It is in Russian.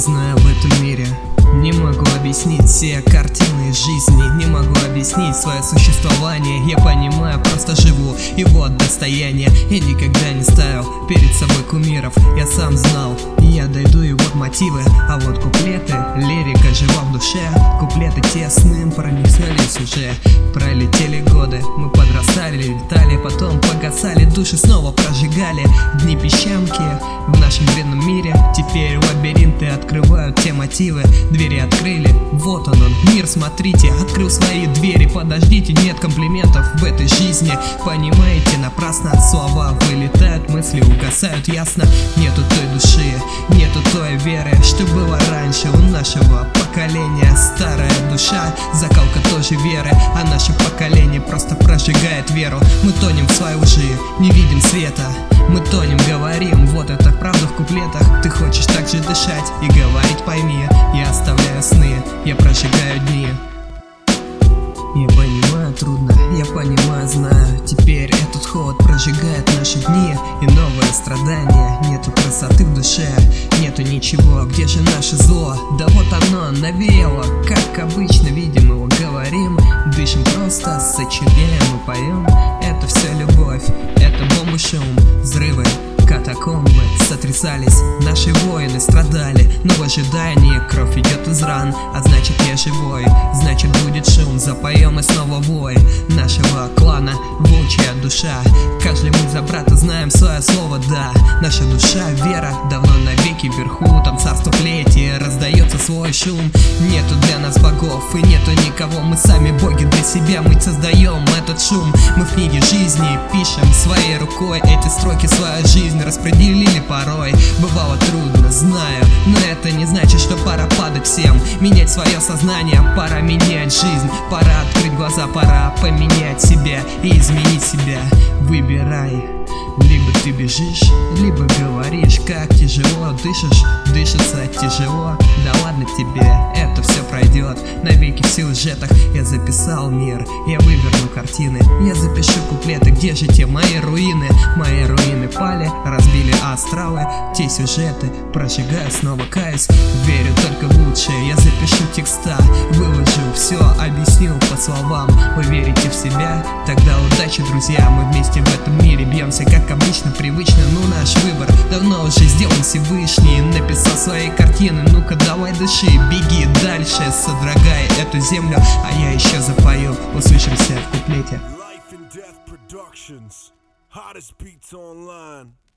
знаю в этом мире. Не могу объяснить все картины жизни, не могу объяснить свое существование. Я понимаю, просто живу, и вот достояние. Я никогда не ставил перед собой кумиров, я сам знал, я дойду, и вот мотивы. А вот куплеты, лирика жива в душе. Куплеты тесным пронеслись уже. Пролетели годы, мы подрастали, летали, потом погасали, души снова прожигали. Дни песчанки в нашем бренном мире. Теперь лабиринты открывают те мотивы. Двери открыли, вот он, мир, смотрите. Открыл свои двери, подождите, нет комплиментов в этой жизни. Понимаете, напрасно слова вылетают, мысли угасают, ясно. Нету той души, нету той веры, что было раньше у нашего поколения. Старая душа, закалка тоже веры, а наше поколение просто прожигает веру. Мы тонем в своей лжи, не видим света. Мы тонем, говорим, вот это правда в куплетах. Ты хочешь так же дышать и говорить, пойми. Я оставляю сны, я прожигаю дни. Я понимаю, трудно, я понимаю, знаю. Теперь этот холод прожигает наши дни. И новое страдание, нету красоты в душе, нету ничего, где же наше зло? Да вот оно навеяло, как обычно видим его, говорим. Дышим просто, сочиняем и поем. Это все любовь, это бомбы, шум, взрывы, катакомбы сотрясались, наши воины страдали, но в ожидании кровь идет из ран. А значит я живой, значит будет шум, запоем и снова вой нашего клана, волчья душа. Каждый мы за брата знаем свое слово, да. Наша душа, вера, давно навеки вверху. Там царство плети, раздается свой шум. Нету для нас богов и нету никого, мы сами боги для себя, мы создаем этот шум. Мы в книге жизни пишем своей рукой эти строки, свою жизнь распределили порой. Бывало трудно, знаю, но это не значит, что пора падать всем. Менять свое сознание, пора менять жизнь. Пора открыть глаза, пора поменять себя и изменить себя. Выбирай, либо ты бежишь, либо говоришь, как тяжело дышишь. Дышится тяжело, да ладно тебе, это все пройдет. Навеки в сюжетах я записал мир, я выверну картины, я запишу куплеты. Где же те мои руины? Мои руины пали, разбили астралы. Те сюжеты прожигаю, снова каюсь. Верю только в лучшее, я запишу текста, выложу все, объясню по словам. Вы верите в себя? Тогда удачи, друзья. Мы вместе в этом мире бьемся, как обычно, привычно. Ну наш выбор давно уже сделан Всевышний. Написал свои картины, ну-ка давай дыши, беги дальше, содрогай эту землю. А я еще запою, услышимся в куплете. Life and Death Productions, hottest beats online.